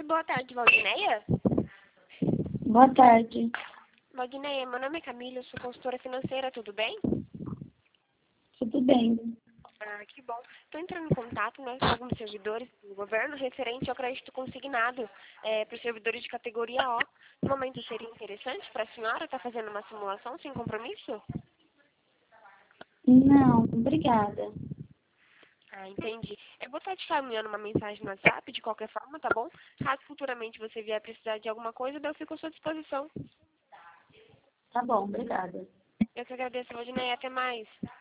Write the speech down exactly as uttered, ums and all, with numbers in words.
boa tarde, Valdineia. Boa tarde. Valdineia, meu nome é Camila, eu sou consultora financeira, tudo bem? Tudo bem? Ah, que bom. Estou entrando em contato, né, com alguns servidores do governo referente ao crédito consignado é, para os servidores de categoria O. No momento seria interessante para a senhora estar fazendo uma simulação sem compromisso? Não, obrigada. Ah, entendi. Eu vou estar te caminhando uma mensagem no WhatsApp, de qualquer forma, tá bom? Caso futuramente você vier precisar de alguma coisa, eu fico à sua disposição. Tá bom, obrigada. Eu que agradeço, Valdineia. Até mais.